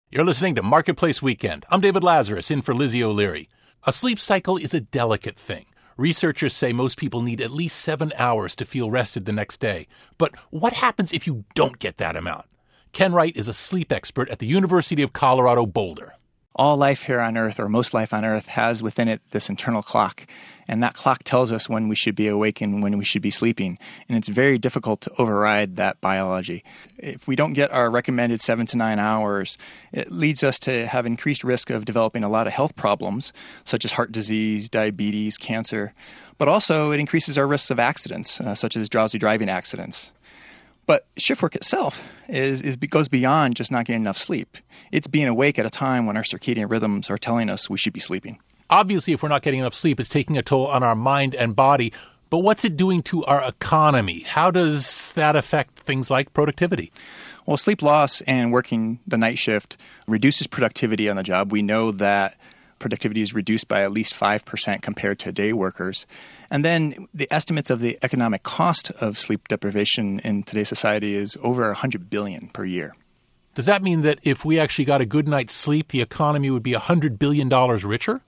You're listening to Marketplace Weekend. I'm David Lazarus, in for Lizzie O'Leary. A sleep cycle is a delicate thing. Researchers say most people need at least 7 hours to feel rested the next day. But what happens if you don't get that amount? Ken Wright is a sleep expert at the University of Colorado Boulder. All life here on Earth, or most life on Earth, has within it this internal clock. And that clock tells us when we should be awake and when we should be sleeping. And it's very difficult to override that biology. If we don't get our recommended 7 to 9 hours, it leads us to have increased risk of developing a lot of health problems, such as heart disease, diabetes, cancer. But also it increases our risks of accidents, such as drowsy driving accidents. But shift work itself goes beyond just not getting enough sleep. It's being awake at a time when our circadian rhythms are telling us we should be sleeping. Obviously, if we're not getting enough sleep, it's taking a toll on our mind and body. But what's it doing to our economy? How does that affect things like productivity? Well, sleep loss and working the night shift reduces productivity on the job. We know that productivity is reduced by at least 5% compared to day workers. And then the estimates of the economic cost of sleep deprivation in today's society is over $100 billion per year. Does that mean that if we actually got a good night's sleep, the economy would be $100 billion richer?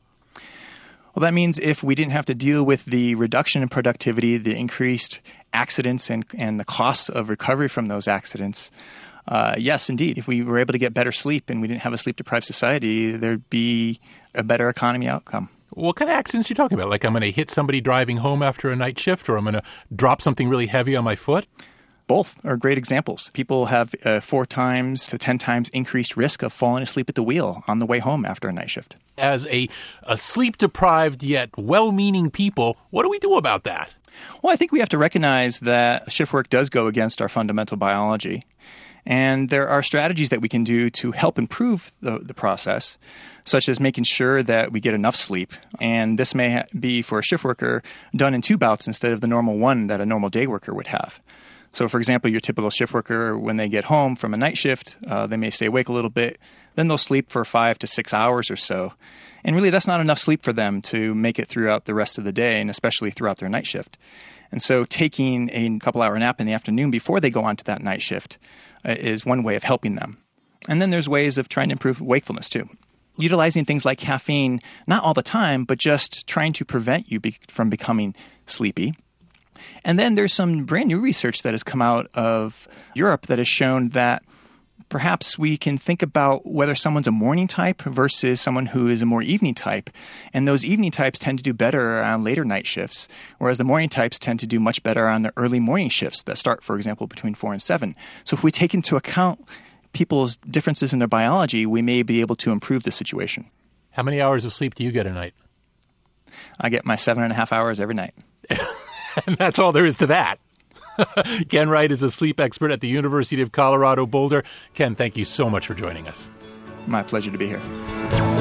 Well, that means if we didn't have to deal with the reduction in productivity, the increased accidents and the costs of recovery from those accidents, yes, indeed. If we were able to get better sleep and we didn't have a sleep-deprived society, there'd be a better economy outcome. What kind of accidents are you talking about? Like I'm going to hit somebody driving home after a night shift, or I'm going to drop something really heavy on my foot? Both are great examples. People have 4 times to 10 times increased risk of falling asleep at the wheel on the way home after a night shift. As a sleep-deprived yet well-meaning people, what do we do about that? Well, I think we have to recognize that shift work does go against our fundamental biology. And there are strategies that we can do to help improve the process, such as making sure that we get enough sleep. And this may be for a shift worker done in 2 bouts instead of the normal 1 that a normal day worker would have. So, for example, your typical shift worker, when they get home from a night shift, they may stay awake a little bit. Then they'll sleep for 5 to 6 hours or so. And really, that's not enough sleep for them to make it throughout the rest of the day, and especially throughout their night shift. And so taking a couple-hour nap in the afternoon before they go on to that night shift is one way of helping them. And then there's ways of trying to improve wakefulness, too. Utilizing things like caffeine, not all the time, but just trying to prevent you from becoming sleepy. And then there's some brand new research that has come out of Europe that has shown that perhaps we can think about whether someone's a morning type versus someone who is a more evening type. And those evening types tend to do better on later night shifts, whereas the morning types tend to do much better on the early morning shifts that start, for example, between 4 and 7. So if we take into account people's differences in their biology, we may be able to improve the situation. How many hours of sleep do you get a night? I get my 7.5 hours every night. And that's all there is to that. Ken Wright is a sleep expert at the University of Colorado Boulder. Ken, thank you so much for joining us. My pleasure to be here.